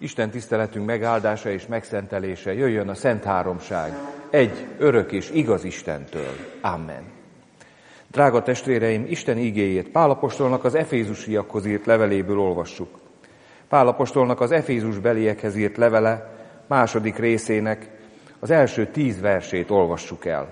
Isten tiszteletünk megáldása és megszentelése jöjjön a Szent Háromság, egy örök és igaz Istentől. Amen. Drága testvéreim, Isten igéjét Pál apostolnak az efézusiakhoz írt leveléből olvassuk. Pál apostolnak az Efézus beliekhez írt levele második részének az első 10 versét olvassuk el.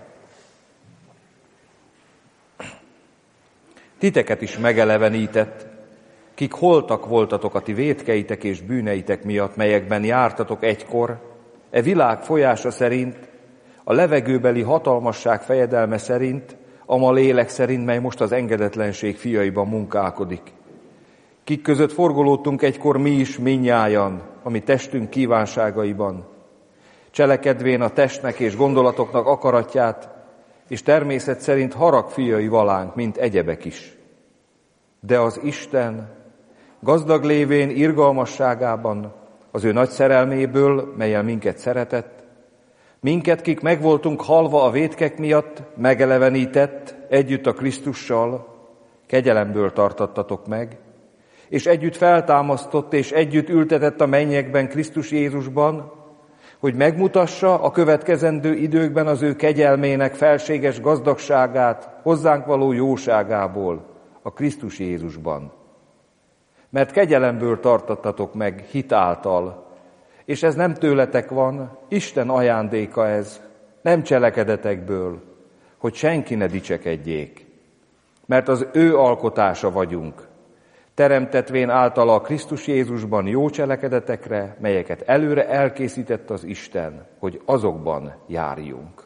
Titeket is megelevenített, kik holtak voltatok a ti vétkeitek és bűneitek miatt, melyekben jártatok egykor, e világ folyása szerint, a levegőbeli hatalmasság fejedelme szerint, ama lélek szerint, mely most az engedetlenség fiaiban munkálkodik. Kik között forgolódtunk egykor mi is mindnyájan, a mi testünk kívánságaiban, cselekedvén a testnek és gondolatoknak akaratját, és természet szerint harag fiai valánk, mint egyebek is. De az Isten gazdag lévén irgalmasságában, az ő nagy szerelméből, mellyel minket szeretett, minket, kik megvoltunk halva a vétkek miatt, megelevenített együtt a Krisztussal, kegyelemből tartattatok meg, és együtt feltámasztott és együtt ültetett a mennyekben Krisztus Jézusban, hogy megmutassa a következendő időkben az ő kegyelmének felséges gazdagságát, hozzánk való jóságából, a Krisztus Jézusban. Mert kegyelemből tartattatok meg hit által, és ez nem tőletek van, Isten ajándéka ez, nem cselekedetekből, hogy senki ne dicsekedjék. Mert az ő alkotása vagyunk, teremtetvén általa a Krisztus Jézusban jó cselekedetekre, melyeket előre elkészített az Isten, hogy azokban járjunk.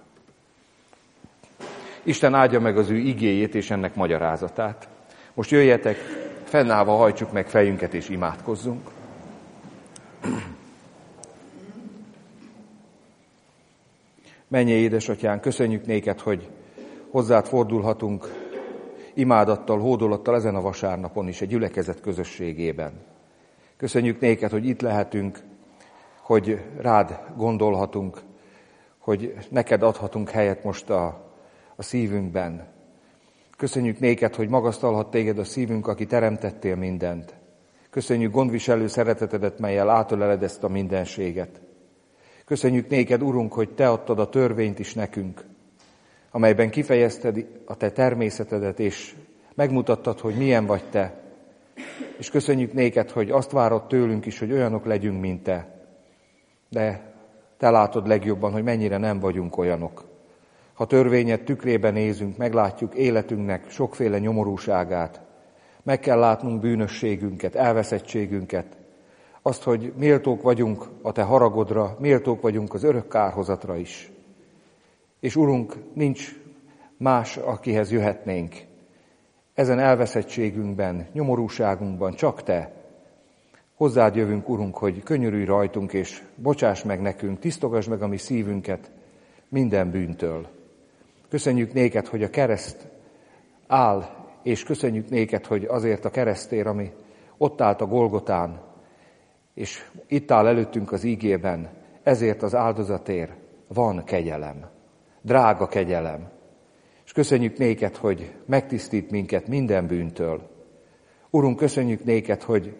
Isten áldja meg az ő igéjét és ennek magyarázatát. Most jöjjetek, fennállva hajtsuk meg fejünket és imádkozzunk. Mennyei édesatyánk, köszönjük néked, hogy hozzád fordulhatunk imádattal, hódolattal ezen a vasárnapon is, egy gyülekezet közösségében. Köszönjük néked, hogy itt lehetünk, hogy rád gondolhatunk, hogy neked adhatunk helyet most a szívünkben. Köszönjük néked, hogy magasztalhat téged a szívünk, aki teremtettél mindent. Köszönjük gondviselő szeretetedet, mellyel átöleled ezt a mindenséget. Köszönjük néked, Urunk, hogy te adtad a törvényt is nekünk, amelyben kifejezted a te természetedet, és megmutattad, hogy milyen vagy te. És köszönjük néked, hogy azt várod tőlünk is, hogy olyanok legyünk, mint te. De te látod legjobban, hogy mennyire nem vagyunk olyanok. Ha törvényed tükrében nézünk, meglátjuk életünknek sokféle nyomorúságát. Meg kell látnunk bűnösségünket, elveszettségünket, azt, hogy méltók vagyunk a te haragodra, méltók vagyunk az örök kárhozatra is. És Urunk, nincs más, akihez jöhetnénk. Ezen elveszettségünkben, nyomorúságunkban csak te. Hozzád jövünk, Urunk, hogy könyörülj rajtunk, és bocsáss meg nekünk, tisztogasd meg a mi szívünket minden bűntől. Köszönjük néked, hogy a kereszt áll, és köszönjük néked, hogy azért a keresztér, ami ott állt a Golgotán, és itt áll előttünk az ígében, ezért az áldozatért van kegyelem, drága kegyelem. És köszönjük néked, hogy megtisztít minket minden bűntől. Urunk, köszönjük néked,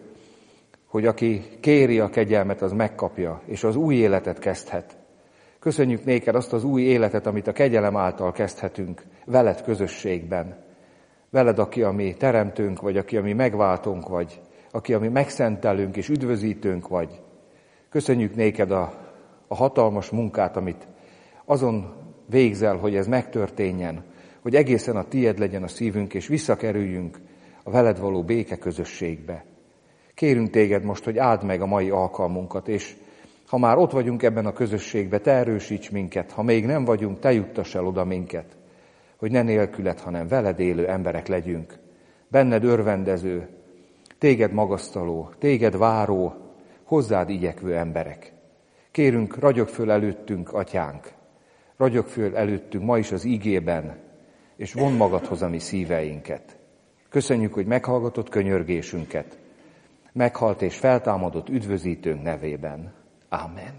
hogy aki kéri a kegyelmet, az megkapja, és az új életet kezdhet. Köszönjük néked azt az új életet, amit a kegyelem által kezdhetünk, veled közösségben. Veled, aki a mi teremtőnk vagy, aki a mi megváltónk vagy, aki a mi megszentelünk és üdvözítőnk vagy. Köszönjük néked a hatalmas munkát, amit azon végzel, hogy ez megtörténjen, hogy egészen a tied legyen a szívünk, és visszakerüljünk a veled való béke közösségbe. Kérünk téged most, hogy áld meg a mai alkalmunkat, és ha már ott vagyunk ebben a közösségben, te erősíts minket, ha még nem vagyunk, te juttass el oda minket, hogy ne nélküled, hanem veled élő emberek legyünk, benned örvendező, téged magasztaló, téged váró, hozzád igyekvő emberek. Kérünk, ragyog föl előttünk, atyánk, ragyog föl előttünk ma is az ígében, és vondd magadhoz a mi szíveinket. Köszönjük, hogy meghallgatod könyörgésünket, meghalt és feltámadott üdvözítőnk nevében. Amen.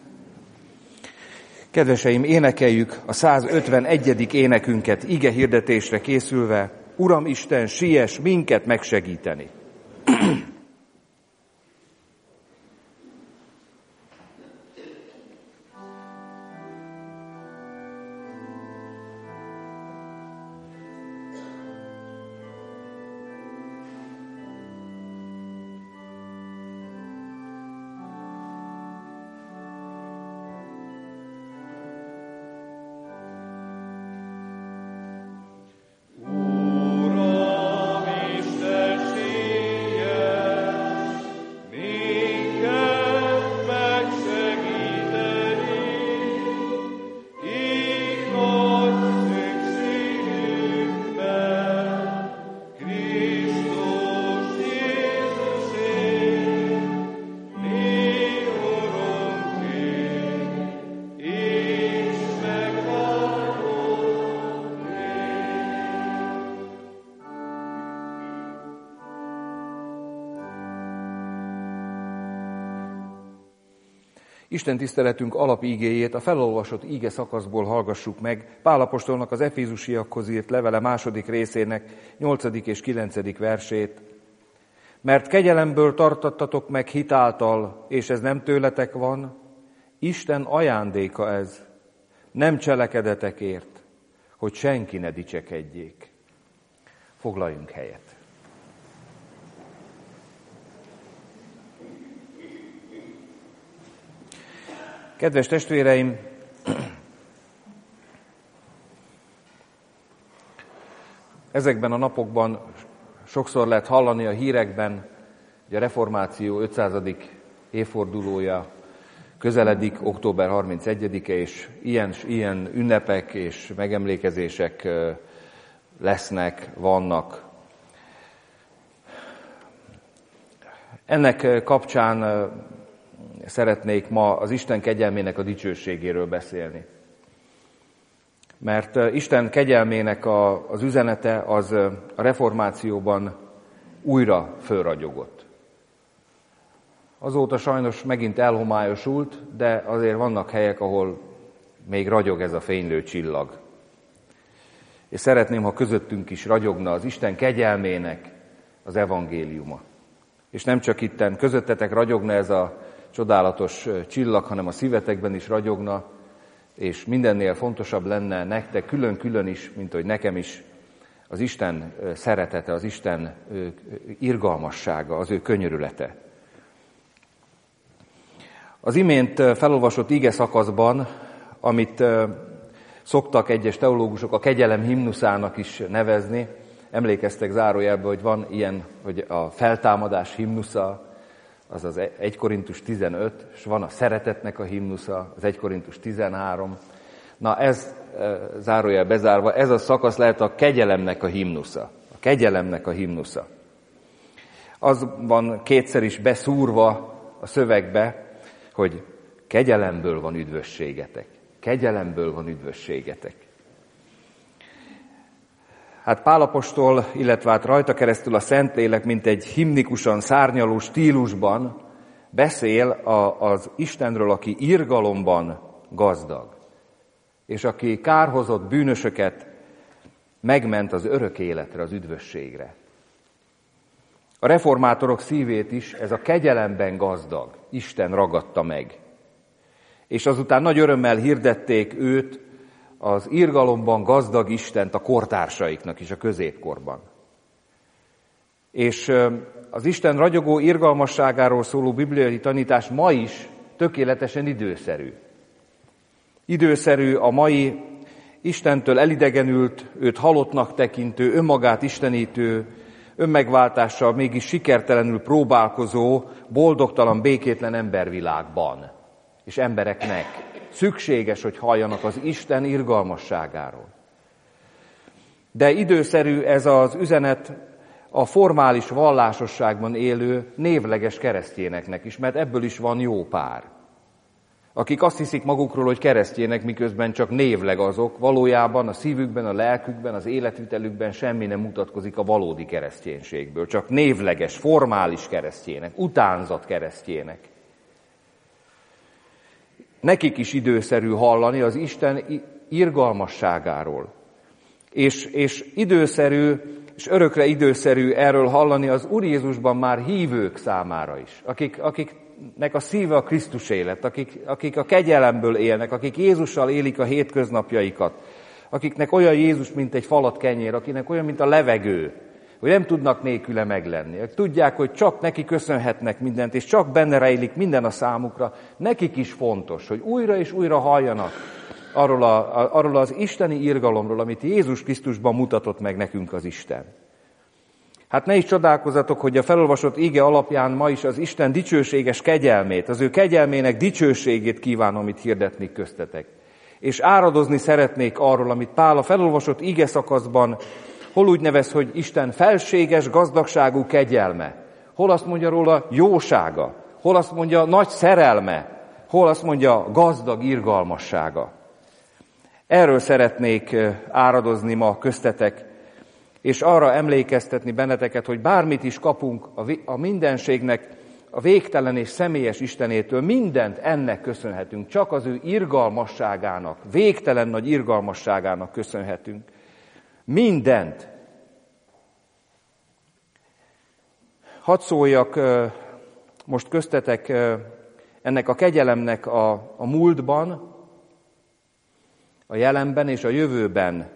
Kedveseim, énekeljük a 151. énekünket ige hirdetésre készülve. Uram Isten, siess minket megsegíteni! Isten tiszteletünk alapígéjét a felolvasott íge szakaszból hallgassuk meg, Pál apostolnak az Efézusiakhoz írt levele 2. részének 8. és 9. versét. Mert kegyelemből tartattatok meg hitáltal, és ez nem tőletek van, Isten ajándéka ez, nem cselekedetekért, hogy senki ne dicsekedjék. Foglaljunk helyet. Kedves testvéreim, ezekben a napokban sokszor lehet hallani a hírekben, hogy a reformáció 500. évfordulója közeledik, október 31-e, és ilyen ünnepek és megemlékezések lesznek, vannak. Ennek kapcsán szeretnék ma az Isten kegyelmének a dicsőségéről beszélni. Mert Isten kegyelmének az üzenete az a reformációban újra fölragyogott. Azóta sajnos megint elhomályosult, de azért vannak helyek, ahol még ragyog ez a fénylő csillag. És szeretném, ha közöttünk is ragyogna az Isten kegyelmének az evangéliuma. És nem csak itten közöttetek ragyogna ez a csodálatos csillag, hanem a szívetekben is ragyogna, és mindennél fontosabb lenne nektek külön-külön is, mint hogy nekem is, az Isten szeretete, az Isten irgalmassága, az ő könyörülete. Az imént felolvasott ige szakaszban, amit szoktak egyes teológusok a kegyelem himnuszának is nevezni, emlékeztek zárójelben, hogy van ilyen, hogy a feltámadás himnusza, az az 1 Korintus 15, és van a szeretetnek a himnusza, az 1 Korintus 13. Na ez, zárójel bezárva, ez a szakasz lehet a kegyelemnek a himnusza. A kegyelemnek a himnusza. Az van kétszer is beszúrva a szövegbe, hogy kegyelemből van üdvösségetek. Kegyelemből van üdvösségetek. Hát Pál apostol, illetve hát rajta keresztül a Szentlélek, mint egy himnikusan szárnyaló stílusban beszél az Istenről, aki irgalomban gazdag, és aki kárhozott bűnösöket megment az örök életre, az üdvösségre. A reformátorok szívét is ez a kegyelemben gazdag Isten ragadta meg. És azután nagy örömmel hirdették őt, az irgalomban gazdag Istent a kortársaiknak is a középkorban. És az Isten ragyogó irgalmasságáról szóló bibliai tanítás ma is tökéletesen időszerű. Időszerű a mai Istentől elidegenült, őt halottnak tekintő, önmagát istenítő, önmegváltással mégis sikertelenül próbálkozó, boldogtalan, békétlen embervilágban és embereknek szükséges, hogy halljanak az Isten irgalmasságáról. De időszerű ez az üzenet a formális vallásosságban élő névleges keresztényeknek is, mert ebből is van jó pár. Akik azt hiszik magukról, hogy keresztények, miközben csak névleg azok, valójában a szívükben, a lelkükben, az életvitelükben semmi nem mutatkozik a valódi kereszténységből, csak névleges, formális keresztények, utánzat keresztények. Nekik is időszerű hallani az Isten irgalmasságáról. És időszerű, és örökre időszerű erről hallani az Úr Jézusban már hívők számára is, akiknek a szíve a Krisztus élet, akik a kegyelemből élnek, akik Jézussal élik a hétköznapjaikat, akiknek olyan Jézus, mint egy falat kenyér, akinek olyan, mint a levegő, hogy nem tudnak nélküle meglenni. Tudják, hogy csak neki köszönhetnek mindent, és csak benne rejlik minden a számukra. Nekik is fontos, hogy újra és újra halljanak arról az isteni irgalomról, amit Jézus Krisztusban mutatott meg nekünk az Isten. Hát ne is csodálkozzatok, hogy a felolvasott íge alapján ma is az Isten dicsőséges kegyelmét, az ő kegyelmének dicsőségét kívánom itt hirdetni köztetek. És áradozni szeretnék arról, amit Pál a felolvasott íge szakaszban hol úgy nevez, hogy Isten felséges gazdagságú kegyelme, hol azt mondja róla jósága, hol azt mondja nagy szerelme, hol azt mondja gazdag irgalmassága. Erről szeretnék áradozni ma köztetek, és arra emlékeztetni benneteket, hogy bármit is kapunk a mindenségnek a végtelen és személyes Istenétől mindent ennek köszönhetünk, csak az ő irgalmasságának, végtelen nagy irgalmasságának köszönhetünk. Mindent. Hadd szóljak most köztetek ennek a kegyelemnek a múltban, a jelenben és a jövőben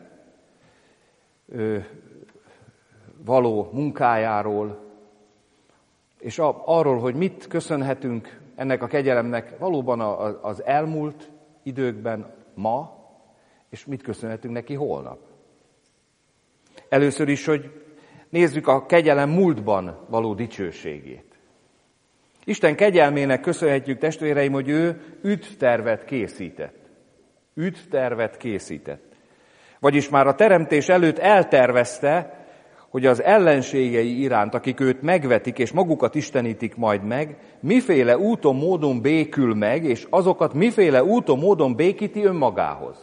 való munkájáról, és arról, hogy mit köszönhetünk ennek a kegyelemnek valóban az elmúlt időkben ma, és mit köszönhetünk neki holnap. Először is, hogy nézzük a kegyelem múltban való dicsőségét. Isten kegyelmének köszönhetjük, testvéreim, hogy ő üdvtervet készített. Üdvtervet készített. Vagyis már a teremtés előtt eltervezte, hogy az ellenségei iránt, akik őt megvetik és magukat istenítik majd meg, miféle úton, módon békül meg, és azokat miféle úton, módon békíti önmagához.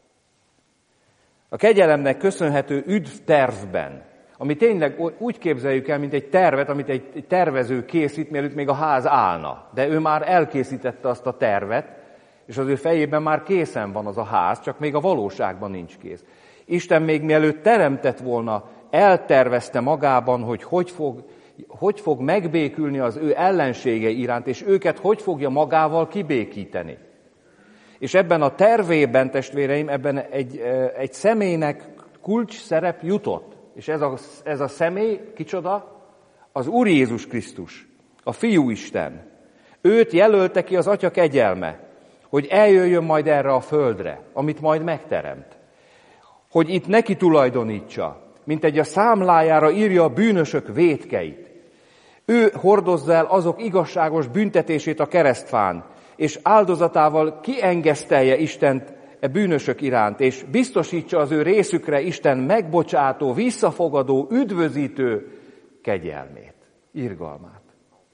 A kegyelemnek köszönhető üdvtervben, ami tényleg úgy képzeljük el, mint egy tervet, amit egy tervező készít, mielőtt még a ház állna. De ő már elkészítette azt a tervet, és az ő fejében már készen van az a ház, csak még a valóságban nincs kész. Isten még mielőtt teremtett volna, eltervezte magában, hogy fog megbékülni az ő ellenségei iránt, és őket hogy fogja magával kibékíteni. És ebben a tervében, testvéreim, ebben egy személynek kulcs szerep jutott. És ez a személy kicsoda? Az Úr Jézus Krisztus, a Fiú Isten. Őt jelölte ki az Atya kegyelme, hogy eljöjjön majd erre a földre, amit majd megteremt. Hogy itt neki tulajdonítsa, mint egy a számlájára írja a bűnösök vétkeit. Ő hordozza el azok igazságos büntetését a keresztfán, és áldozatával kiengesztelje Istent e bűnösök iránt, és biztosítsa az ő részükre Isten megbocsátó, visszafogadó, üdvözítő kegyelmét, irgalmát.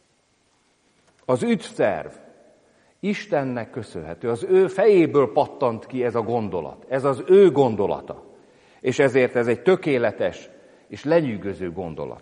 Az üdvterv Istennek köszönhető, az ő fejéből pattant ki ez a gondolat, ez az ő gondolata, és ezért ez egy tökéletes és lenyűgöző gondolat.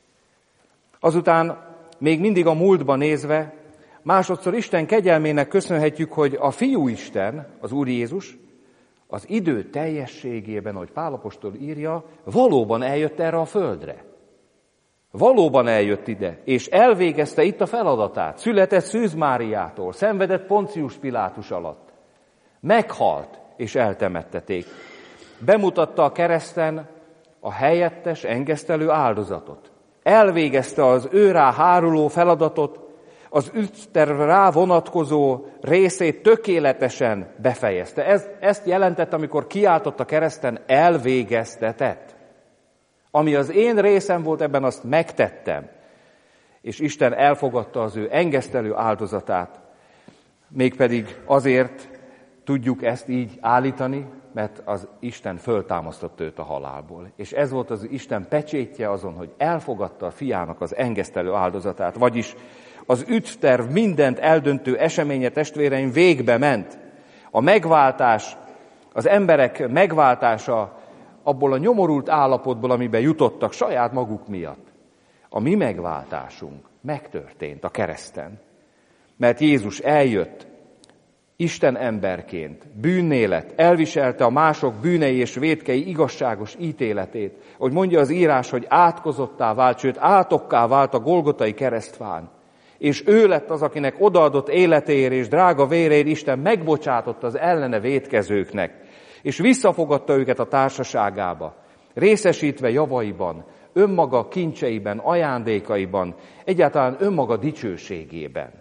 Azután még mindig a múltba nézve, másodszor Isten kegyelmének köszönhetjük, hogy a Fiú Isten, az Úr Jézus, az idő teljességében, ahogy Pál apostol írja, valóban eljött erre a földre. Valóban eljött ide, és elvégezte itt a feladatát. Született Szűz Máriától, szenvedett Poncius Pilátus alatt. Meghalt, és eltemetteték. Bemutatta a kereszten a helyettes, engesztelő áldozatot. Elvégezte az ő rá háruló feladatot, az üdvtervre rá vonatkozó részét tökéletesen befejezte. Ezt jelentett, amikor kiáltott a kereszten, elvégeztetett. Ami az én részem volt, ebben azt megtettem. És Isten elfogadta az ő engesztelő áldozatát. Mégpedig azért tudjuk ezt így állítani, mert az Isten föltámasztotta őt a halálból. És ez volt az Isten pecsétje azon, hogy elfogadta a fiának az engesztelő áldozatát. Vagyis az üdvterv mindent eldöntő eseménye, testvéreim, végbe ment. A megváltás, az emberek megváltása abból a nyomorult állapotból, amiben jutottak saját maguk miatt. A mi megváltásunk megtörtént a kereszten. Mert Jézus eljött Isten emberként, bűnnélet, elviselte a mások bűnei és vétkei igazságos ítéletét. Hogy mondja az írás, hogy átkozottá vált, sőt átokká vált a Golgotai keresztfán. És ő lett az, akinek odaadott életéért és drága véréért Isten megbocsátott az ellene vétkezőknek, és visszafogadta őket a társaságába, részesítve javaiban, önmaga kincseiben, ajándékaiban, egyáltalán önmaga dicsőségében.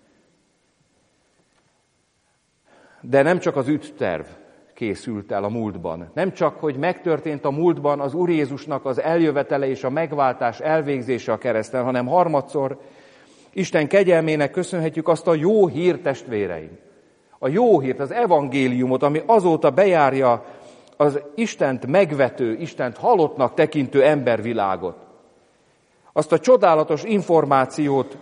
De nem csak az üdvterv készült el a múltban, nem csak, hogy megtörtént a múltban az Úr Jézusnak az eljövetele és a megváltás elvégzése a kereszten, hanem harmadszor Isten kegyelmének köszönhetjük azt a jó hírt, testvéreim. A jó hírt, az evangéliumot, ami azóta bejárja az Istent megvető, Istent halottnak tekintő embervilágot. Azt a csodálatos információt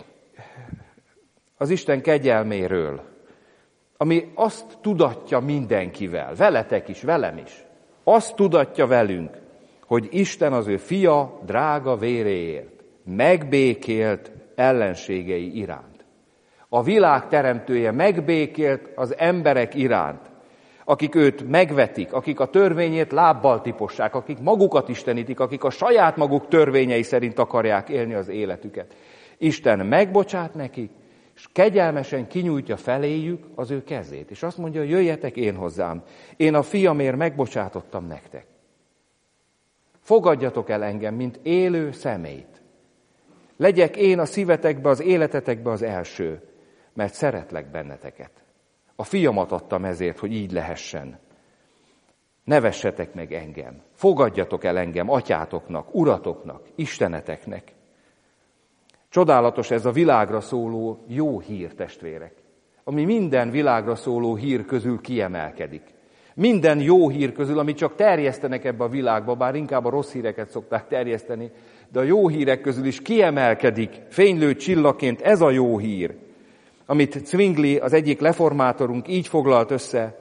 az Isten kegyelméről, ami azt tudatja mindenkivel, veletek is, velem is. Azt tudatja velünk, hogy Isten az ő fia drága véréért megbékélt ellenségei iránt. A világ teremtője megbékélt az emberek iránt, akik őt megvetik, akik a törvényét lábbal tipossák, akik magukat istenítik, akik a saját maguk törvényei szerint akarják élni az életüket. Isten megbocsát nekik, és kegyelmesen kinyújtja feléjük az ő kezét. És azt mondja, jöjjetek én hozzám, én a fiamért megbocsátottam nektek. Fogadjatok el engem, mint élő személyt. Legyek én a szívetekbe, az életetekbe az első, mert szeretlek benneteket. A fiamat adtam ezért, hogy így lehessen. Nevessetek meg engem, fogadjatok el engem atyátoknak, uratoknak, isteneteknek. Csodálatos ez a világra szóló jó hír, testvérek, ami minden világra szóló hír közül kiemelkedik. Minden jó hír közül, amit csak terjesztenek ebbe a világba, bár inkább a rossz híreket szokták terjeszteni, de a jó hírek közül is kiemelkedik fénylő csillagként ez a jó hír, amit Zwingli, az egyik reformátorunk így foglalt össze.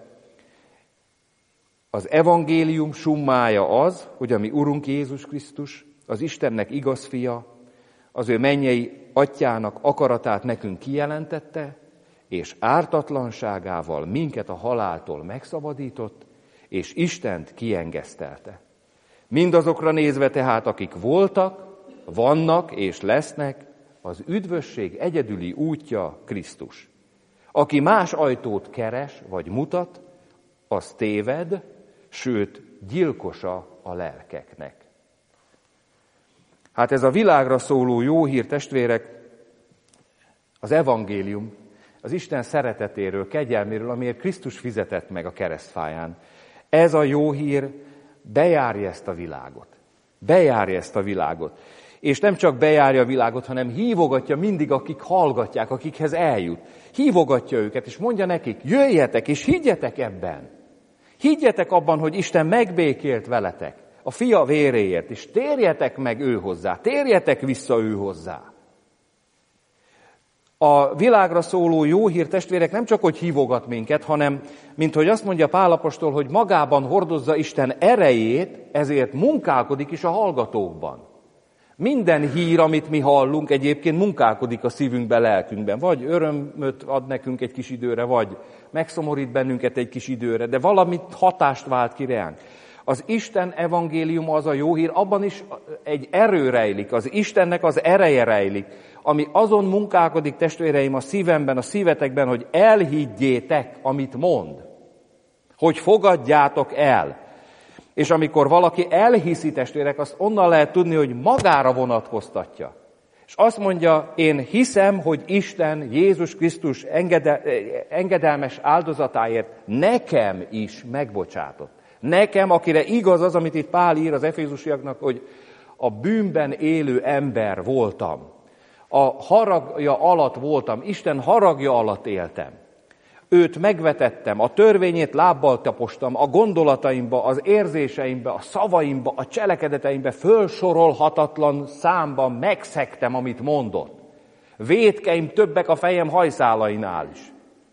Az evangélium summája az, hogy a mi Urunk Jézus Krisztus, az Istennek igaz fia, az ő mennyei atyának akaratát nekünk kijelentette, és ártatlanságával minket a haláltól megszabadított, és Istent kiengesztelte. Mindazokra nézve tehát, akik voltak, vannak és lesznek, az üdvösség egyedüli útja Krisztus. Aki más ajtót keres vagy mutat, az téved, sőt gyilkosa a lelkeknek. Hát ez a világra szóló jó hír, testvérek, az evangélium, az Isten szeretetéről, kegyelméről, amiért Krisztus fizetett meg a keresztfáján. Ez a jó hír bejárja ezt a világot. Bejárja ezt a világot. És nem csak bejárja a világot, hanem hívogatja mindig, akik hallgatják, akikhez eljut. Hívogatja őket, és mondja nekik, jöjjetek, és higgyetek ebben. Higgyetek abban, hogy Isten megbékélt veletek a fia véréért, és térjetek meg ő hozzá, térjetek vissza ő hozzá. A világra szóló jó hír, testvérek, nem csak, hogy hívogat minket, hanem, mint hogy azt mondja Pál apostol, hogy magában hordozza Isten erejét, ezért munkálkodik is a hallgatókban. Minden hír, amit mi hallunk, egyébként munkálkodik a szívünkben, lelkünkben. Vagy örömöt ad nekünk egy kis időre, vagy megszomorít bennünket egy kis időre, de valamit hatást vált ki ránk. Az Isten evangéliuma, az a jó hír, abban is egy erő rejlik, az Istennek az ereje rejlik, ami azon munkálkodik, testvéreim, a szívemben, a szívetekben, hogy elhiggyétek, amit mond. Hogy fogadjátok el. És amikor valaki elhiszi, testvérek, azt onnan lehet tudni, hogy magára vonatkoztatja. És azt mondja, én hiszem, hogy Isten Jézus Krisztus engedelmes áldozatáért nekem is megbocsátott. Nekem, akire igaz az, amit itt Pál ír az efézusiaknak, hogy a bűnben élő ember voltam. A haragja alatt voltam, Isten haragja alatt éltem. Őt megvetettem, a törvényét lábbal tapostam, a gondolataimba, az érzéseimbe, a szavaimba, a cselekedeteimbe fölsorolhatatlan számban megszegtem, amit mondott. Vétkeim többek a fejem hajszálainál is.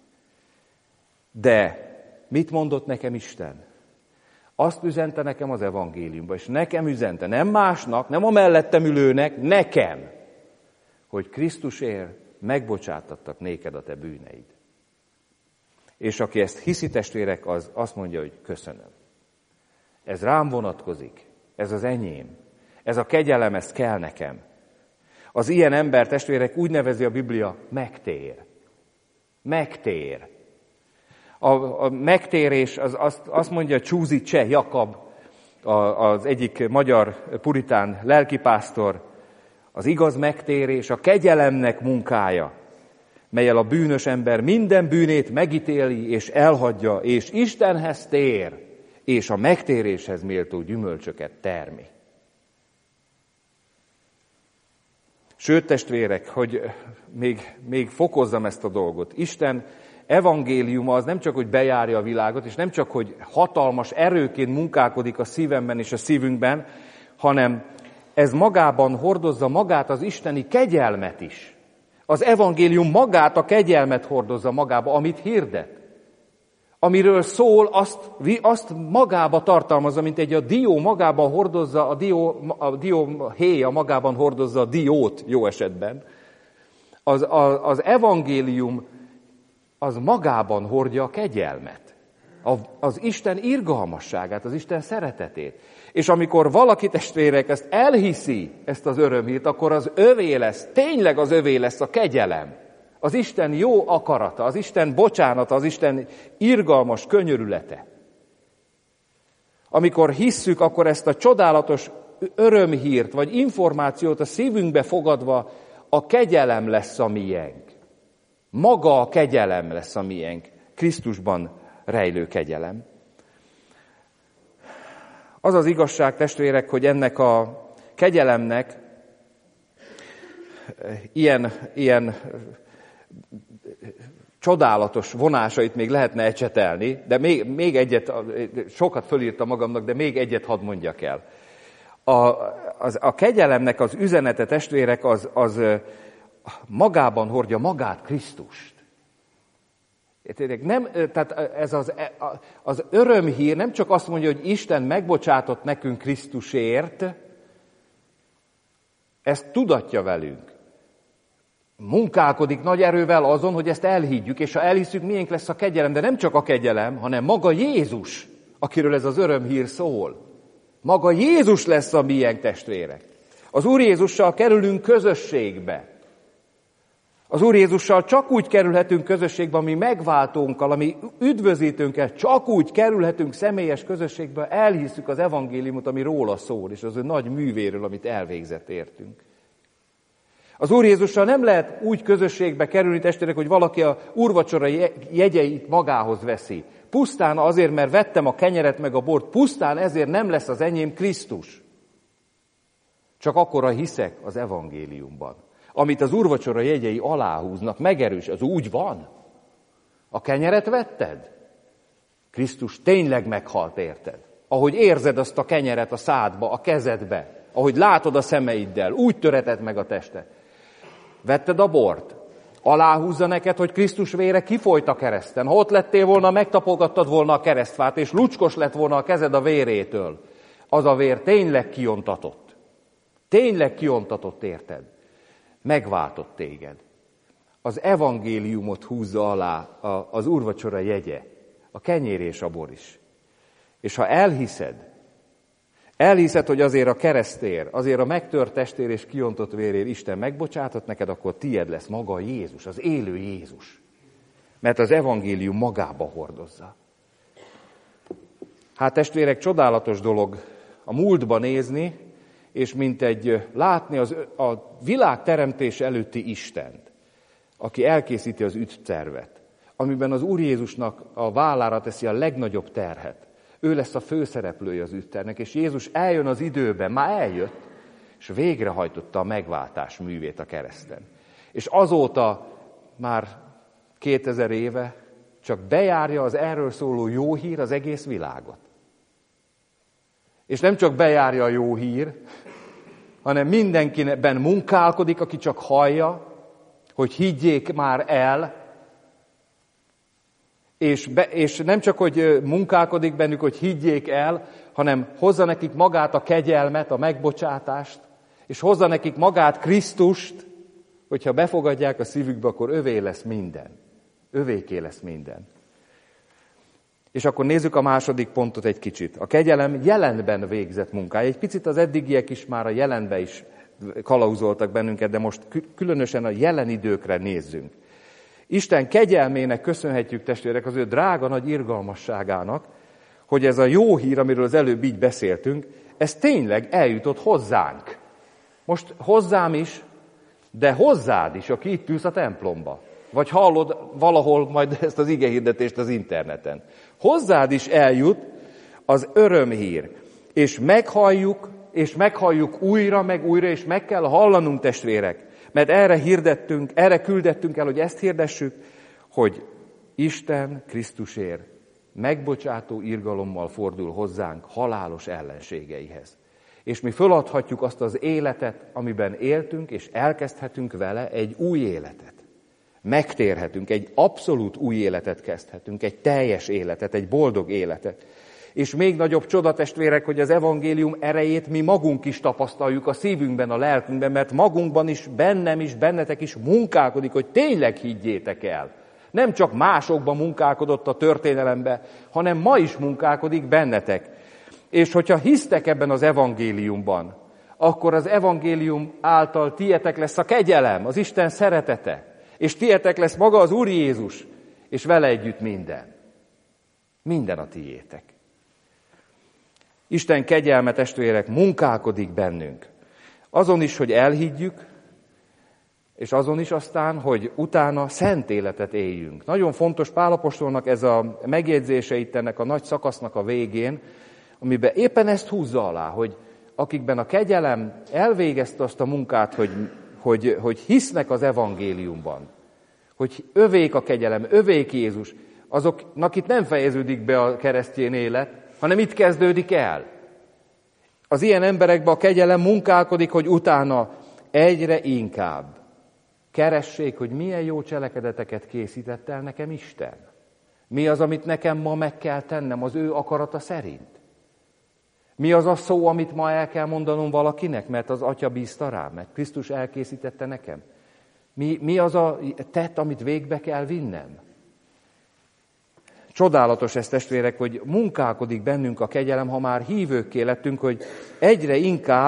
De mit mondott nekem Isten? Azt üzente nekem az evangéliumba, és nekem üzente, nem másnak, nem a mellettem ülőnek, nekem, hogy Krisztusért megbocsátattak néked a te bűneid. És aki ezt hiszi, testvérek, az azt mondja, hogy köszönöm. Ez rám vonatkozik, ez az enyém, ez a kegyelem, ez kell nekem. Az ilyen ember, testvérek, úgy nevezi a Biblia, megtér. Megtér. A megtérés, azt mondja Csúzi Cseh Jakab, az egyik magyar puritán lelkipásztor, az igaz megtérés, a kegyelemnek munkája, mellyel a bűnös ember minden bűnét megítéli és elhagyja, és Istenhez tér, és a megtéréshez méltó gyümölcsöket termi. Sőt, testvérek, hogy még fokozzam ezt a dolgot. Isten evangéliuma az nem csak, hogy bejárja a világot, és nem csak, hogy hatalmas erőként munkálkodik a szívemben és a szívünkben, hanem ez magában hordozza magát az isteni kegyelmet is. Az evangélium magát, a kegyelmet hordozza magába, amit hirdet. Amiről szól, azt magába tartalmazza, mint egy a dió magában hordozza, a dió héja magában hordozza a diót jó esetben. Az evangélium az magában hordja a kegyelmet, az Isten irgalmasságát, az Isten szeretetét. És amikor valaki, testvérek, ezt elhiszi, ezt az örömhírt, akkor az övé lesz, tényleg az övé lesz a kegyelem. Az Isten jó akarata, az Isten bocsánata, az Isten irgalmas könyörülete. Amikor hisszük, akkor ezt a csodálatos örömhírt, vagy információt a szívünkbe fogadva, a kegyelem lesz a miénk. Maga a kegyelem lesz a miénk. Krisztusban rejlő kegyelem. Az az igazság, testvérek, hogy ennek a kegyelemnek ilyen csodálatos vonásait még lehetne ecsetelni, de még egyet, sokat fölírtam magamnak, de még egyet hadd mondjak el. A kegyelemnek az üzenete, testvérek, az magában hordja magát Krisztust. Nem, tehát ez az örömhír nem csak azt mondja, hogy Isten megbocsátott nekünk Krisztusért, ezt tudatja velünk. Munkálkodik nagy erővel azon, hogy ezt elhiggyük, és ha elhiszük, miénk lesz a kegyelem, de nem csak a kegyelem, hanem maga Jézus, akiről ez az örömhír szól. Maga Jézus lesz a miénk, testvérek. Az Úr Jézussal kerülünk közösségbe. Az Úr Jézussal csak úgy kerülhetünk közösségbe, ami megváltónkkal, ami üdvözítőnkkel, csak úgy kerülhetünk személyes közösségbe, elhiszük az evangéliumot, ami róla szól, és az ő nagy művéről, amit elvégzett értünk. Az Úr Jézussal nem lehet úgy közösségbe kerülni, testvérek, hogy valaki a úrvacsora jegyeit magához veszi. Pusztán azért, mert vettem a kenyeret meg a bort, pusztán ezért nem lesz az enyém Krisztus. Csak akkora hiszek az evangéliumban. Amit az úrvacsora jegyei aláhúznak, megerős, az úgy van. A kenyeret vetted? Krisztus tényleg meghalt érted. Ahogy érzed azt a kenyeret a szádba, a kezedbe, ahogy látod a szemeiddel, úgy töreted meg a testet. Vetted a bort? Aláhúzza neked, hogy Krisztus vére kifolyt a kereszten. Ha ott lettél volna, megtapogattad volna a keresztfát, és lucskos lett volna a kezed a vérétől. Az a vér tényleg kiontatott. Tényleg kiontatott, érted? Megváltott téged. Az evangéliumot húzza alá az úrvacsora jegye, a kenyér és a bor is. És ha elhiszed, hogy azért a keresztér, azért a megtört testér és kiontott vérér Isten megbocsátott neked, akkor tied lesz maga Jézus, az élő Jézus. Mert az evangélium magába hordozza. Hát testvérek, csodálatos dolog a múltba nézni, és látni a világ teremtése előtti Istent, aki elkészíti az üdvtervet, amiben az Úr Jézusnak a vállára teszi a legnagyobb terhet. Ő lesz a főszereplője az üdvtervnek, és Jézus eljön az időben, már eljött, és végrehajtotta a megváltás művét a kereszten. És azóta már 2000 éve csak bejárja az erről szóló jó hír az egész világot. És nem csak bejárja a jó hír, hanem mindenkiben munkálkodik, aki csak hallja, hogy higgyék már el, és nem csak, hogy munkálkodik bennük, hogy higgyék el, hanem hozza nekik magát a kegyelmet, a megbocsátást, és hozza nekik magát Krisztust, hogyha befogadják a szívükbe, akkor övé lesz minden. Övéké lesz minden. És akkor nézzük a második pontot egy kicsit. A kegyelem jelenben végzett munkája. Egy picit az eddigiek is már a jelenbe is kalauzoltak bennünket, de most különösen a jelen időkre nézzünk. Isten kegyelmének köszönhetjük, testvérek, az ő drága nagy irgalmasságának, hogy ez a jó hír, amiről az előbb így beszéltünk, ez tényleg eljutott hozzánk. Most hozzám is, de hozzád is, aki itt ülsz a templomba. Vagy hallod valahol majd ezt az igehirdetést az interneten. Hozzád is eljut az örömhír. És meghalljuk újra, meg újra, és meg kell hallanunk, testvérek. Mert erre küldettünk el, hogy ezt hirdessük, hogy Isten Krisztusért megbocsátó irgalommal fordul hozzánk halálos ellenségeihez. És mi föladhatjuk azt az életet, amiben éltünk, és elkezdhetünk vele egy új életet. Megtérhetünk, egy abszolút új életet kezdhetünk, egy teljes életet, egy boldog életet. És még nagyobb csoda, testvérek, hogy az evangélium erejét mi magunk is tapasztaljuk a szívünkben, a lelkünkben, mert magunkban is, bennem is, bennetek is munkálkodik, hogy tényleg higgyétek el. Nem csak másokban munkálkodott a történelemben, hanem ma is munkálkodik bennetek. És hogyha hisztek ebben az evangéliumban, akkor az evangélium által tietek lesz a kegyelem, az Isten szeretete, és tietek lesz maga az Úr Jézus, és vele együtt minden. Minden a tiétek. Isten kegyelme, testvérek, munkálkodik bennünk. Azon is, hogy elhiggyük, és azon is aztán, hogy utána szent életet éljünk. Nagyon fontos Pál apostolnak ez a megjegyzése itt ennek a nagy szakasznak a végén, amiben éppen ezt húzza alá, hogy akikben a kegyelem elvégezte azt a munkát, hogy hisznek az evangéliumban, hogy övék a kegyelem, övék Jézus, azoknak itt nem fejeződik be a keresztény élet, hanem itt kezdődik el. Az ilyen emberekben a kegyelem munkálkodik, hogy utána egyre inkább keressék, hogy milyen jó cselekedeteket készített el nekem Isten. Mi az, amit nekem ma meg kell tennem az ő akarata szerint. Mi az a szó, amit ma el kell mondanom valakinek, mert az Atya bízta rám, mert Krisztus elkészítette nekem. Mi az a tett, amit végbe kell vinnem? Csodálatos ez, testvérek, hogy munkálkodik bennünk a kegyelem, ha már hívőkké lettünk, hogy egyre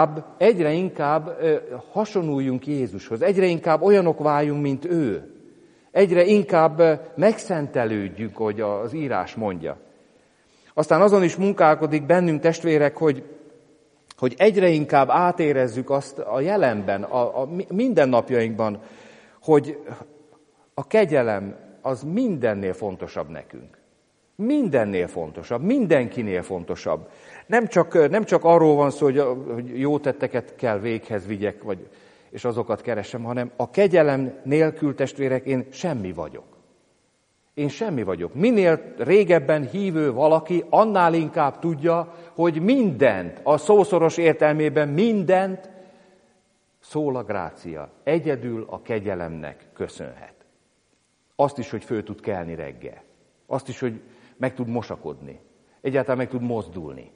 inkább hasonluljunk Jézushoz, egyre inkább olyanok váljunk, mint ő. Egyre inkább megszentelődjünk, hogy az írás mondja. Aztán azon is munkálkodik bennünk, testvérek, hogy egyre inkább átérezzük azt a jelenben, a mindennapjainkban, hogy a kegyelem az mindennél fontosabb nekünk. Mindennél fontosabb, mindenkinél fontosabb. Nem csak arról van szó, hogy jó tetteket kell véghez vigyek, és azokat keresem, hanem a kegyelem nélkül, testvérek, én semmi vagyok. Én semmi vagyok. Minél régebben hívő valaki, annál inkább tudja, hogy mindent, a szószoros értelmében mindent szól a grácia. Egyedül a kegyelemnek köszönhet. Azt is, hogy föl tud kelni reggel. Azt is, hogy meg tud mosakodni. Egyáltalán meg tud mozdulni.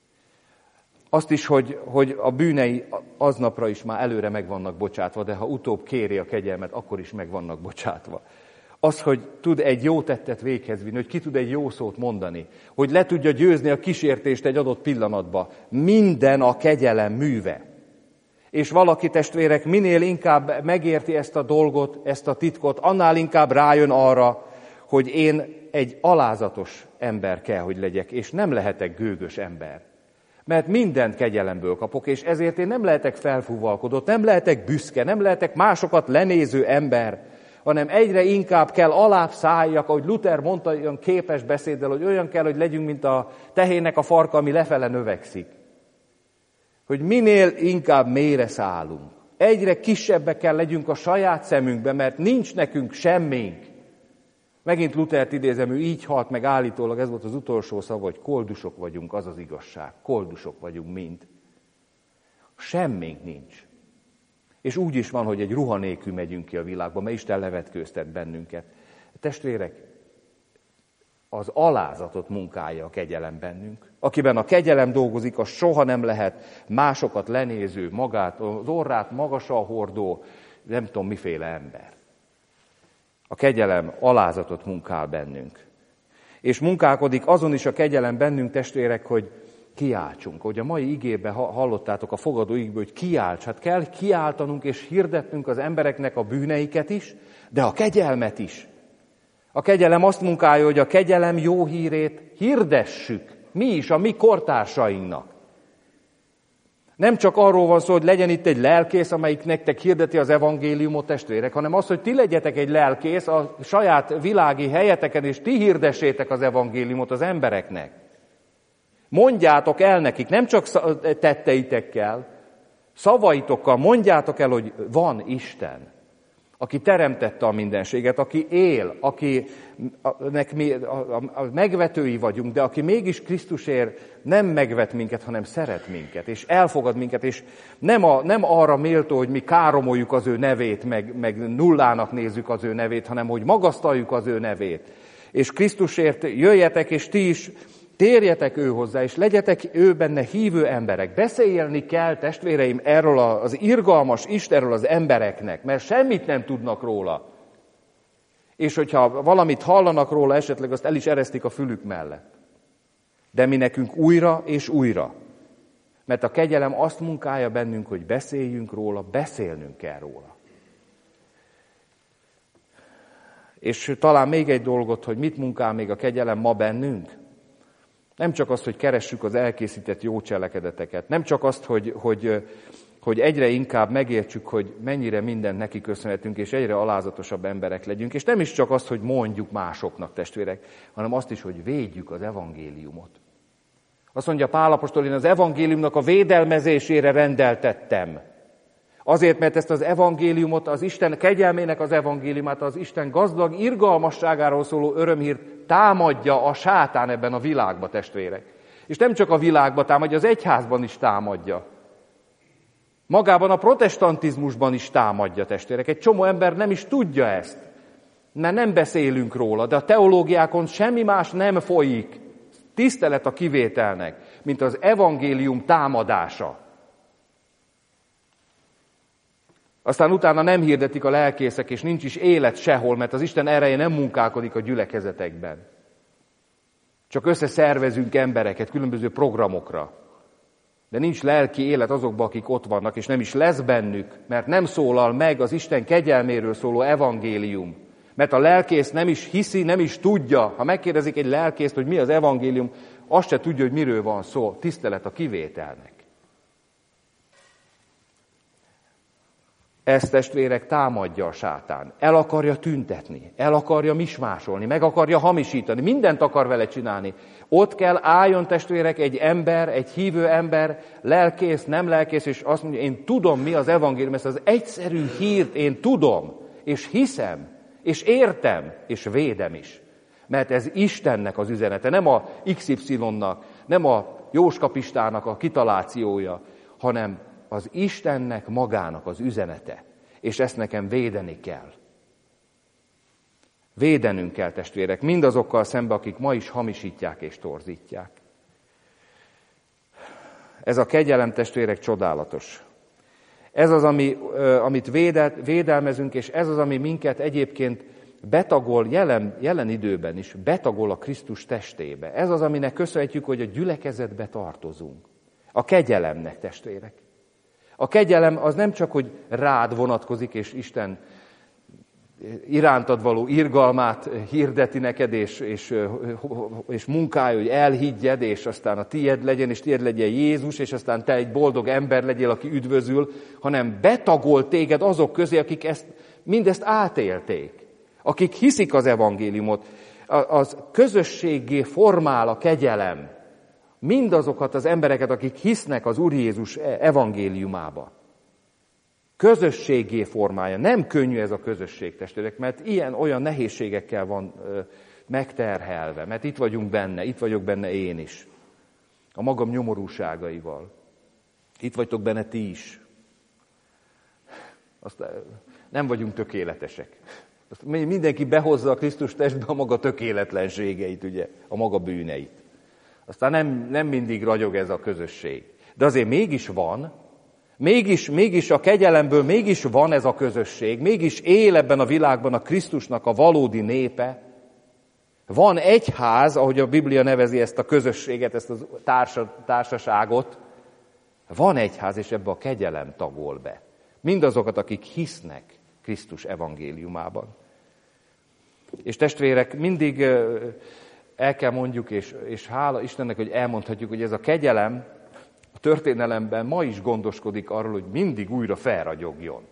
Azt is, hogy a bűnei aznapra is már előre meg vannak bocsátva, de ha utóbb kéri a kegyelmet, akkor is meg vannak bocsátva. Az, hogy tud egy jó tettet véghez vinni, hogy ki tud egy jó szót mondani, hogy le tudja győzni a kísértést egy adott pillanatba. Minden a kegyelem műve. És valaki, testvérek, minél inkább megérti ezt a dolgot, ezt a titkot, annál inkább rájön arra, hogy én egy alázatos ember kell, hogy legyek, és nem lehetek gőgös ember. Mert mindent kegyelemből kapok, és ezért én nem lehetek felfúvalkodott, nem lehetek büszke, nem lehetek másokat lenéző ember, hanem egyre inkább kell alább szálljak, ahogy Luther mondta olyan képes beszéddel, hogy olyan kell, hogy legyünk, mint a tehénnek a farka, ami lefele növekszik. Hogy minél inkább mélyre szállunk. Egyre kisebbek kell legyünk a saját szemünkbe, mert nincs nekünk semmink. Megint Luthert idézem, ő így halt meg állítólag, ez volt az utolsó szava, hogy koldusok vagyunk, az az igazság. Koldusok vagyunk mind. Semmink nincs. És úgy is van, hogy egy ruha nélkül megyünk ki a világba, mert Isten levetkőztet bennünket. Testvérek, az alázatot munkálja a kegyelem bennünk. Akiben a kegyelem dolgozik, az soha nem lehet másokat lenéző, magát, az orrát magasra hordó, nem tudom miféle ember. A kegyelem alázatot munkál bennünk. És munkálkodik azon is a kegyelem bennünk, testvérek, hogy kiáltsunk. Hogy a mai igében hallottátok a fogadó igéből, hogy kiálts. Hát kell kiáltanunk és hirdetnünk az embereknek a bűneiket is, de a kegyelmet is. A kegyelem azt munkálja, hogy a kegyelem jó hírét hirdessük. Mi is, a mi kortársainknak. Nem csak arról van szó, hogy legyen itt egy lelkész, amelyik nektek hirdeti az evangéliumot, testvérek, hanem az, hogy ti legyetek egy lelkész a saját világi helyeteken, és ti hirdessétek az evangéliumot az embereknek. Mondjátok el nekik, nem csak tetteitekkel, szavaitokkal mondjátok el, hogy van Isten, aki teremtette a mindenséget, aki él, akinek mi a megvetői vagyunk, de aki mégis Krisztusért nem megvet minket, hanem szeret minket, és elfogad minket, és nem arra méltó, hogy mi káromoljuk az ő nevét, meg nullának nézzük az ő nevét, hanem hogy magasztaljuk az ő nevét. És Krisztusért jöjjetek, és ti is Térjetek ő hozzá, és legyetek ő benne hívő emberek. Beszélni kell, testvéreim, erről az irgalmas Istenről az embereknek, mert semmit nem tudnak róla. És hogyha valamit hallanak róla, esetleg azt el is eresztik a fülük mellett. De mi nekünk újra és újra. Mert a kegyelem azt munkálja bennünk, hogy beszéljünk róla, beszélnünk kell róla. És talán még egy dolgot, hogy mit munkál még a kegyelem ma bennünk. Nem csak azt, hogy keressük az elkészített jó cselekedeteket, nem csak azt, hogy egyre inkább megértsük, hogy mennyire mindent neki köszönhetünk, és egyre alázatosabb emberek legyünk, és nem is csak azt, hogy mondjuk másoknak, testvérek, hanem azt is, hogy védjük az evangéliumot. Azt mondja Pál apostol, én az evangéliumnak a védelmezésére rendeltettem. Azért, mert ezt az evangéliumot, az Isten kegyelmének az evangéliumát, az Isten gazdag irgalmasságáról szóló örömhírt támadja a sátán ebben a világba, testvérek. És nem csak a világba támadja, az egyházban is támadja. Magában a protestantizmusban is támadja, testvérek. Egy csomó ember nem is tudja ezt, mert nem beszélünk róla, de a teológiákon semmi más nem folyik. Tisztelet a kivételnek, mint az evangélium támadása. Aztán utána nem hirdetik a lelkészek, és nincs is élet sehol, mert az Isten ereje nem munkálkodik a gyülekezetekben. Csak összeszervezünk embereket különböző programokra. De nincs lelki élet azokban, akik ott vannak, és nem is lesz bennük, mert nem szólal meg az Isten kegyelméről szóló evangélium. Mert a lelkész nem is hiszi, nem is tudja. Ha megkérdezik egy lelkészt, hogy mi az evangélium, azt se tudja, hogy miről van szó. Tisztelet a kivételnek. Ezt, testvérek, támadja a sátán. El akarja tüntetni, el akarja mismásolni, meg akarja hamisítani, mindent akar vele csinálni. Ott kell álljon, testvérek, egy ember, egy hívő ember, lelkész, nem lelkész, és azt mondja, én tudom, mi az evangélium, ezt az egyszerű hírt én tudom, és hiszem, és értem, és védem is. Mert ez Istennek az üzenete, nem a XY-nak, nem a Jóskapistának a kitalációja, hanem az Istennek magának az üzenete. És ezt nekem védeni kell. Védenünk kell, testvérek, mindazokkal szemben, akik ma is hamisítják és torzítják. Ez a kegyelem, testvérek, csodálatos. Ez az, amit védelmezünk, és ez az, ami minket egyébként betagol, jelen időben is, betagol a Krisztus testébe. Ez az, aminek köszönhetjük, hogy a gyülekezetbe tartozunk. A kegyelemnek, testvérek. A kegyelem az nem csak, hogy rád vonatkozik, és Isten irántad való irgalmát hirdeti neked, és munkálja, hogy elhiggyed, és aztán a tied legyen, és tied legyen Jézus, és aztán te egy boldog ember legyél, aki üdvözül, hanem betagol téged azok közé, akik mindezt átélték, akik hiszik az evangéliumot, az közösséggé formál a kegyelem. Mindazokat az embereket, akik hisznek az Úr Jézus evangéliumába. Közösségé formálja. Nem könnyű ez a közösség, testvérek, mert ilyen-olyan nehézségekkel van megterhelve, mert itt vagyunk benne, itt vagyok benne én is. A magam nyomorúságaival. Itt vagytok benne ti is. Nem vagyunk tökéletesek. Mindenki behozza a Krisztus testbe a maga tökéletlenségeit, ugye, a maga bűneit. Aztán nem mindig ragyog ez a közösség. De azért mégis van, mégis a kegyelemből mégis van ez a közösség, mégis él ebben a világban a Krisztusnak a valódi népe. Van egyház, ahogy a Biblia nevezi ezt a közösséget, ezt a társaságot. Van egyház, és ebbe a kegyelem tagol be. Mindazokat, akik hisznek Krisztus evangéliumában. És testvérek, mindig el kell mondjuk, és hála Istennek, hogy elmondhatjuk, hogy ez a kegyelem a történelemben ma is gondoskodik arról, hogy mindig újra felragyogjon.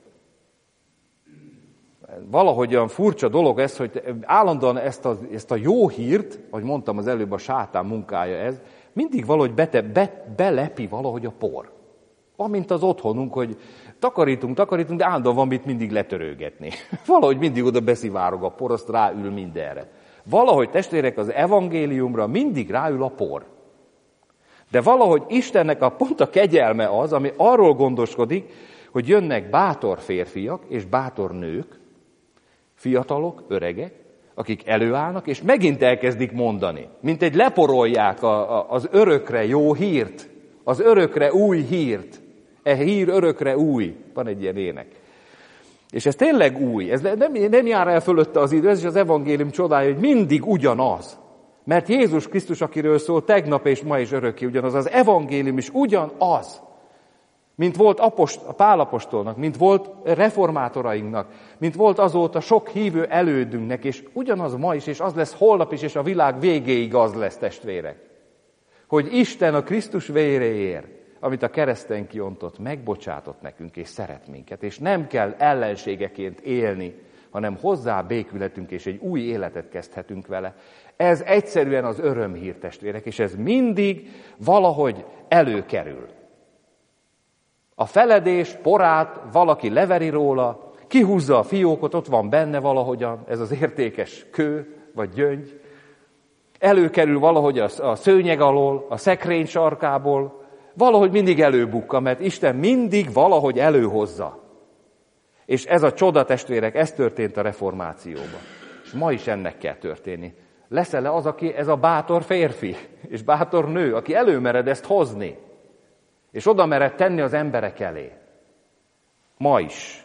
Valahogy olyan furcsa dolog ez, hogy állandóan ezt a jó hírt, ahogy mondtam az előbb, a sátán munkája ez, mindig valahogy belepi valahogy a por. Amint az otthonunk, hogy takarítunk, de állandóan van mit mindig letörőgetni. Valahogy mindig oda beszivárog a por, azt ráül mindenre. Valahogy, testvérek, az evangéliumra mindig ráül a por. De valahogy Istennek pont a kegyelme az, ami arról gondoskodik, hogy jönnek bátor férfiak és bátor nők, fiatalok, öregek, akik előállnak, és megint elkezdik mondani, mint egy leporolják az örökre jó hírt, az örökre új hírt. E hír örökre új. Van egy ilyen ének. És ez tényleg új, ez nem jár el fölötte az idő, ez is az evangélium csodája, hogy mindig ugyanaz. Mert Jézus Krisztus, akiről szól tegnap és ma is örökké ugyanaz, az evangélium is ugyanaz, mint volt a Pál apostolnak, mint volt reformátorainknak, mint volt azóta sok hívő elődünknek, és ugyanaz ma is, és az lesz holnap is, és a világ végéig az lesz, testvérek. Hogy Isten a Krisztus véréért, amit a kereszten kiontott, megbocsátott nekünk, és szeret minket, és nem kell ellenségeként élni, hanem hozzá békülhetünk, és egy új életet kezdhetünk vele. Ez egyszerűen az örömhír, testvérek, és ez mindig valahogy előkerül. A feledés porát valaki leveri róla, kihúzza a fiókot, ott van benne valahogyan, ez az értékes kő vagy gyöngy, előkerül valahogy a szőnyeg alól, a szekrény sarkából, valahogy mindig előbukka, mert Isten mindig valahogy előhozza. És ez a csoda, testvérek, ez történt a reformációban. És ma is ennek kell történni. Leszel-e az, aki ez a bátor férfi és bátor nő, aki előmered ezt hozni, és oda mered tenni az emberek elé. Ma is.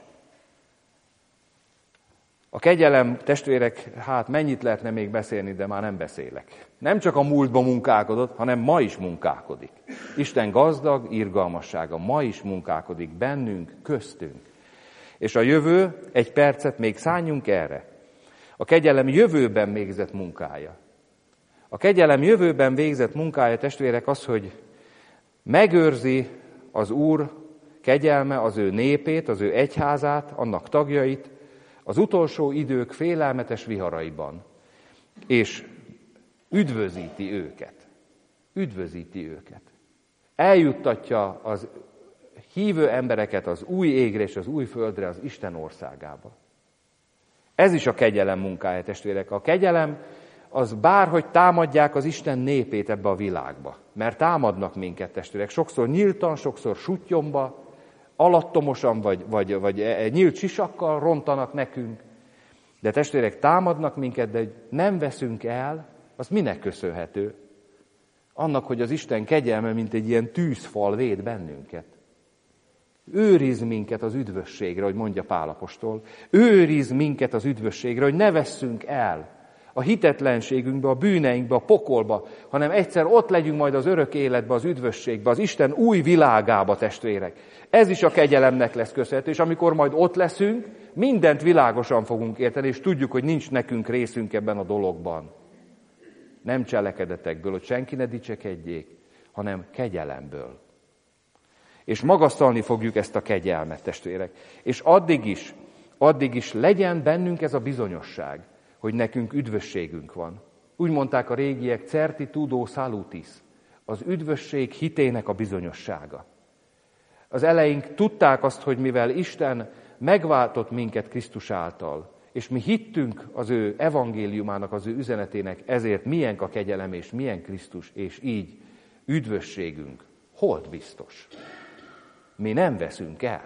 A kegyelem, testvérek, hát mennyit lehetne még beszélni, de már nem beszélek. Nem csak a múltban munkálkodott, hanem ma is munkálkodik. Isten gazdag irgalmassága ma is munkálkodik bennünk, köztünk. És a jövő, egy percet még szálljunk erre. A kegyelem jövőben végzett munkája. A kegyelem jövőben végzett munkája, testvérek, az, hogy megőrzi az Úr kegyelme az ő népét, az ő egyházát, annak tagjait, az utolsó idők félelmetes viharaiban, és üdvözíti őket. Üdvözíti őket. Eljuttatja az hívő embereket az új égre és az új földre, az Isten országába. Ez is a kegyelem munkája, testvérek. A kegyelem az bárhogy támadják az Isten népét ebbe a világba. Mert támadnak minket, testvérek. Sokszor nyíltan, sokszor suttyomba, alattomosan vagy nyílt sisakkal rontanak nekünk. De testvérek, támadnak minket, de nem veszünk el, az minek köszönhető? Annak, hogy az Isten kegyelme, mint egy ilyen tűzfal véd bennünket. Őriz minket az üdvösségre, hogy mondja Pál apostol. Őriz minket az üdvösségre, hogy ne vesszünk el a hitetlenségünkbe, a bűneinkbe, a pokolba, hanem egyszer ott legyünk majd az örök életbe, az üdvösségbe, az Isten új világába, testvérek. Ez is a kegyelemnek lesz köszönhető, és amikor majd ott leszünk, mindent világosan fogunk érteni, és tudjuk, hogy nincs nekünk részünk ebben a dologban. Nem cselekedetekből, hogy senki ne dicsekedjék, hanem kegyelemből. És magasztalni fogjuk ezt a kegyelmet, testvérek. És addig is legyen bennünk ez a bizonyosság, hogy nekünk üdvösségünk van. Úgy mondták a régiek, certitudo salutis, az üdvösség hitének a bizonyossága. Az eleink tudták azt, hogy mivel Isten megváltott minket Krisztus által, és mi hittünk az ő evangéliumának, az ő üzenetének, ezért milyen a kegyelem és milyen Krisztus, és így üdvösségünk holt biztos. Mi nem veszünk el.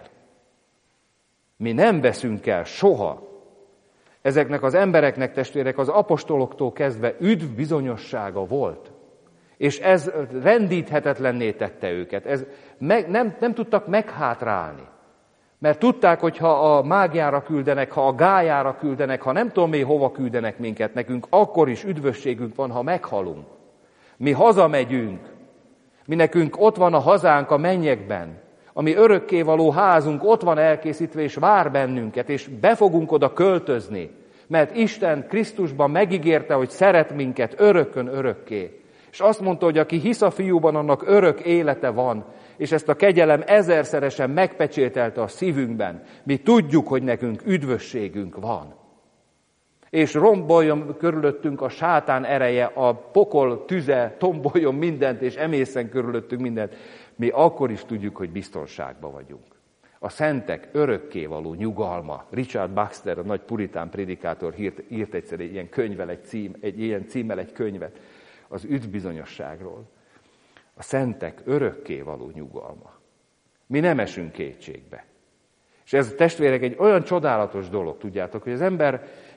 Mi nem veszünk el soha. Ezeknek az embereknek, testvérek, az apostoloktól kezdve üdv bizonyossága volt. És ez rendíthetetlenné tette őket. Nem tudtak meghátrálni. Mert tudták, hogy ha a mágiára küldenek, ha a gályára küldenek, ha nem tudom még hova küldenek minket nekünk, akkor is üdvösségünk van, ha meghalunk. Mi hazamegyünk. Mi nekünk ott van a hazánk a mennyekben. A mi örökkévaló házunk ott van elkészítve, és vár bennünket, és be fogunk oda költözni. Mert Isten Krisztusban megígérte, hogy szeret minket örökön örökké. És azt mondta, hogy aki hisz a fiúban, annak örök élete van. És ezt a kegyelem ezerszeresen megpecsételte a szívünkben. Mi tudjuk, hogy nekünk üdvösségünk van. És romboljon körülöttünk a sátán ereje, a pokol tüze, tomboljon mindent, és emészen körülöttünk mindent. Mi akkor is tudjuk, hogy biztonságban vagyunk. A szentek örökkévaló nyugalma. Richard Baxter, a nagy puritán prédikátor írt egyszer egy ilyen könyvvel, egy ilyen címmel egy könyvet az üdvbizonyosságról. A szentek örökkévaló nyugalma. Mi nem esünk kétségbe. És ez, testvérek, egy olyan csodálatos dolog, tudjátok, hogy az ember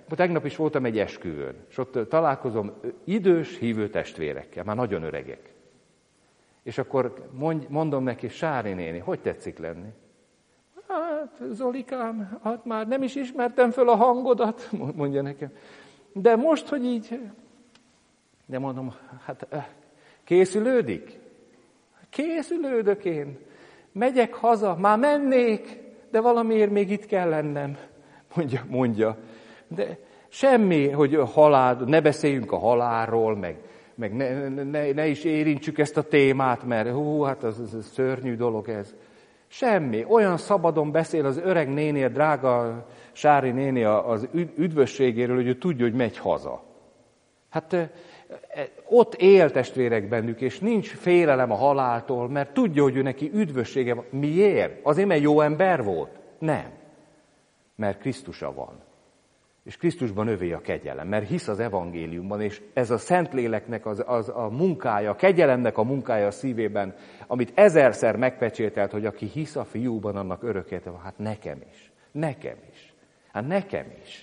Tegnap is voltam egy esküvőn, és ott találkozom idős hívő testvérekkel, már nagyon öregek. És akkor mondom neki, Sári néni, hogy tetszik lenni? Hát, Zolikám, hát már nem is ismertem föl a hangodat, mondja nekem. De most, hogy így... De mondom, hát készülődik? Készülődök én. Megyek haza, már mennék, de valamiért még itt kell lennem, mondja. De semmi, hogy halál, ne beszéljünk a halálról, meg ne is érintsük ezt a témát, mert hát az szörnyű dolog ez. Semmi. Olyan szabadon beszél az öreg néni, a drága Sári néni az üdvösségéről, hogy ő tudja, hogy megy haza. Hát ott él testvérek bennük, és nincs félelem a haláltól, mert tudja, hogy ő neki üdvössége van. Miért? Azért, mert jó ember volt? Nem. Mert Krisztusa van. És Krisztusban övé a kegyelem, mert hisz az evangéliumban, és ez a Szentléleknek a munkája, a kegyelemnek a munkája a szívében, amit ezerszer megpecsételt, hogy aki hisz a fiúban, annak örök élete van. Hát nekem is. Hát nekem is.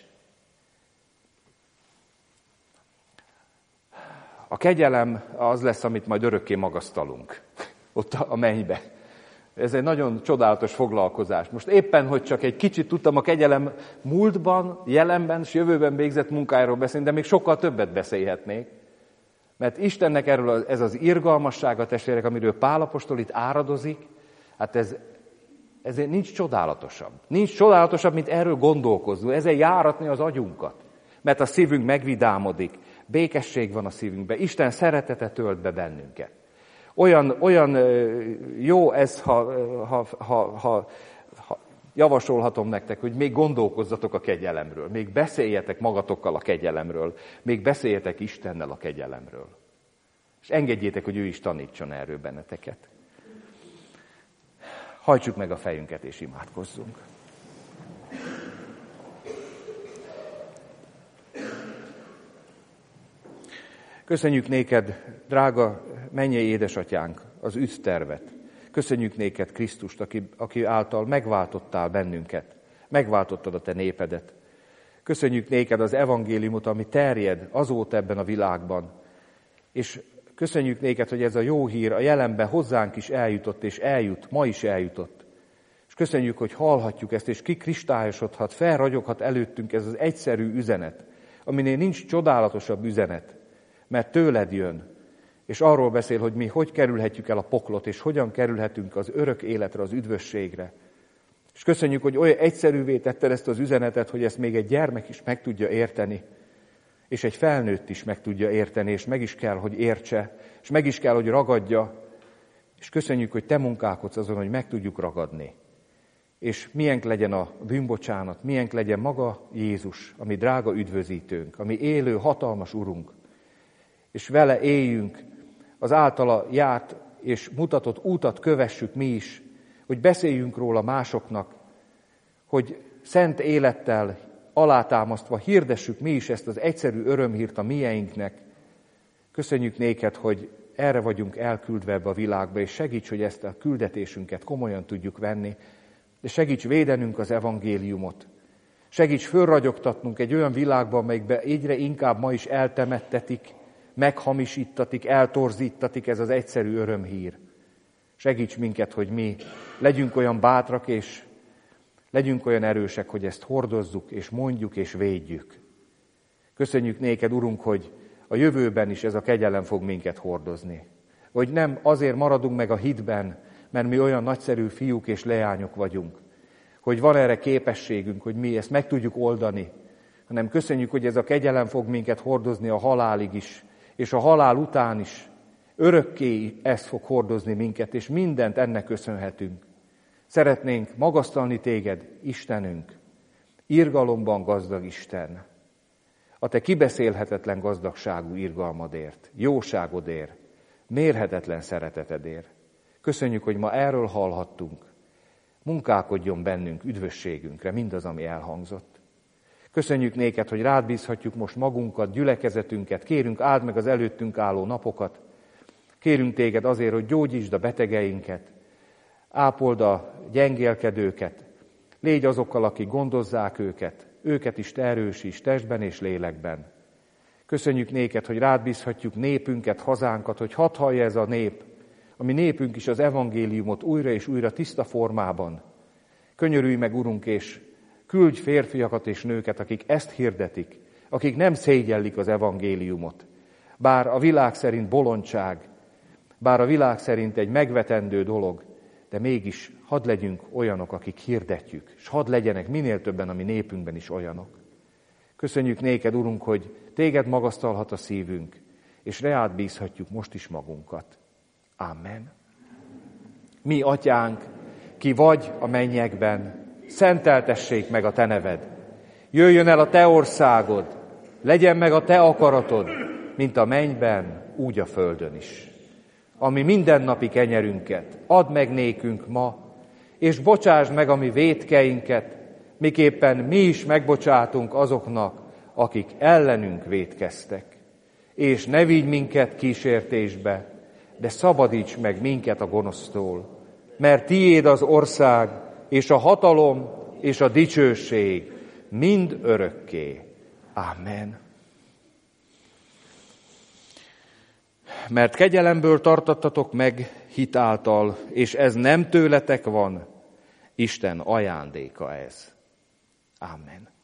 A kegyelem az lesz, amit majd örökké magasztalunk, ott a mennybe. Ez egy nagyon csodálatos foglalkozás. Most éppen, hogy csak egy kicsit tudtam a kegyelem múltban, jelenben és jövőben végzett munkájáról beszélni, de még sokkal többet beszélhetnék. Mert Istennek erről ez az irgalmassága, testvérek, amiről Pál apostol itt áradozik, hát ezért nincs csodálatosabb. Nincs csodálatosabb, mint erről gondolkozni, ezen járatni az agyunkat. Mert a szívünk megvidámodik, békesség van a szívünkben, Isten szeretete tölt be bennünket. Olyan jó ez, ha javasolhatom nektek, hogy még gondolkozzatok a kegyelemről, még beszéljetek magatokkal a kegyelemről, még beszéljetek Istennel a kegyelemről. És engedjétek, hogy ő is tanítson erről benneteket. Hajtsuk meg a fejünket és imádkozzunk. Köszönjük néked, drága mennyei édesatyánk, az üdvtervet. Köszönjük néked Krisztust, aki által megváltottál bennünket. Megváltottad a te népedet. Köszönjük néked az evangéliumot, ami terjed azóta ebben a világban. És köszönjük néked, hogy ez a jó hír a jelenben hozzánk is eljutott, és eljut, ma is eljutott. És köszönjük, hogy hallhatjuk ezt, és kikristályosodhat, felragyoghat előttünk ez az egyszerű üzenet, aminél nincs csodálatosabb üzenet, mert tőled jön, és arról beszél, hogy mi hogy kerülhetjük el a poklot, és hogyan kerülhetünk az örök életre, az üdvösségre. És köszönjük, hogy olyan egyszerűvé tetted ezt az üzenetet, hogy ezt még egy gyermek is meg tudja érteni, és egy felnőtt is meg tudja érteni, és meg is kell, hogy értse, és meg is kell, hogy ragadja. És köszönjük, hogy te munkálkodsz azon, hogy meg tudjuk ragadni. És milyen legyen a bűnbocsánat, milyen legyen maga Jézus, ami drága üdvözítőnk, ami élő, hatalmas Urunk. És vele éljünk, az általa járt és mutatott útat kövessük mi is, hogy beszéljünk róla másoknak, hogy szent élettel alátámasztva hirdessük mi is ezt az egyszerű örömhírt a mieinknek. Köszönjük néked, hogy erre vagyunk elküldve ebbe a világba, és segíts, hogy ezt a küldetésünket komolyan tudjuk venni, de segíts védenünk az evangéliumot. Segíts fölragyogtatnunk egy olyan világban, amelyikben egyre inkább ma is eltemettetik, meghamisítatik, eltorzítatik ez az egyszerű örömhír. Segíts minket, hogy mi legyünk olyan bátrak, és legyünk olyan erősek, hogy ezt hordozzuk, és mondjuk, és védjük. Köszönjük néked, Urunk, hogy a jövőben is ez a kegyelem fog minket hordozni. Hogy nem azért maradunk meg a hitben, mert mi olyan nagyszerű fiúk és leányok vagyunk, hogy van erre képességünk, hogy mi ezt meg tudjuk oldani, hanem köszönjük, hogy ez a kegyelem fog minket hordozni a halálig is, és a halál után is örökké ez fog hordozni minket, és mindent ennek köszönhetünk. Szeretnénk magasztalni téged, Istenünk, irgalomban gazdag Isten, a te kibeszélhetetlen gazdagságú irgalmadért, jóságodért, mérhetetlen szeretetedért. Köszönjük, hogy ma erről hallhattunk. Munkálkodjon bennünk üdvösségünkre mindaz, ami elhangzott. Köszönjük néked, hogy rád bízhatjuk most magunkat, gyülekezetünket, kérünk, áld meg az előttünk álló napokat, kérünk téged azért, hogy gyógyítsd a betegeinket, ápold a gyengélkedőket, légy azokkal, akik gondozzák őket, őket is Te erősíts testben és lélekben. Köszönjük néked, hogy rád bízhatjuk népünket, hazánkat, hogy hadd hallja ez a nép, ami népünk is az evangéliumot újra és újra tiszta formában. Könyörülj meg, Urunk, és küldj férfiakat és nőket, akik ezt hirdetik, akik nem szégyellik az evangéliumot. Bár a világ szerint bolondság, bár a világ szerint egy megvetendő dolog, de mégis hadd legyünk olyanok, akik hirdetjük, és hadd legyenek minél többen a mi népünkben is olyanok. Köszönjük néked, Urunk, hogy téged magasztalhat a szívünk, és reád bízhatjuk most is magunkat. Amen. Mi, Atyánk, ki vagy a mennyekben, szenteltessék meg a Te neved. Jöjjön el a Te országod, legyen meg a Te akaratod, mint a mennyben, úgy a földön is. Ami mindennapi kenyerünket add meg nékünk ma, és bocsásd meg a mi vétkeinket, miképpen mi is megbocsátunk azoknak, akik ellenünk vétkeztek. És ne vigy minket kísértésbe, de szabadíts meg minket a gonosztól, mert tiéd az ország, és a hatalom, és a dicsőség mind örökké. Amen. Mert kegyelemből tartattatok meg hit által, és ez nem tőletek van, Isten ajándéka ez. Amen.